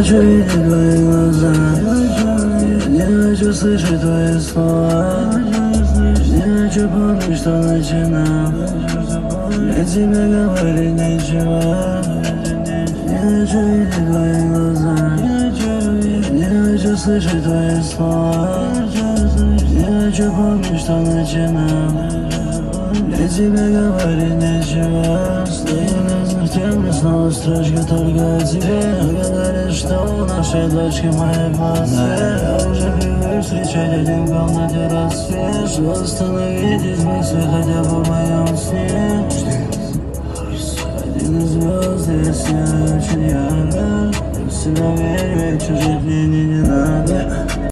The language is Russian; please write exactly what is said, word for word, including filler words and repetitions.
хочу видеть твои глаза, не хочу слышать твои слова, не хочу помнить, что начинал. Я тебе говорить нечего. Не хочу видеть твои глаза, не хочу слышать твои слова, не хочу помнить, что начинал. Я тебе говорить нечего. Стоим тем, снова строчка только о тебе. Говоришь, что у нашей дочки мои глаза. Я уже привык встречать один в комнате рассвет. Что остановитесь мысли хотя бы в моем сне. Один из звезд, если очень ярко. В себя верь, ведь чужих мнений не надо.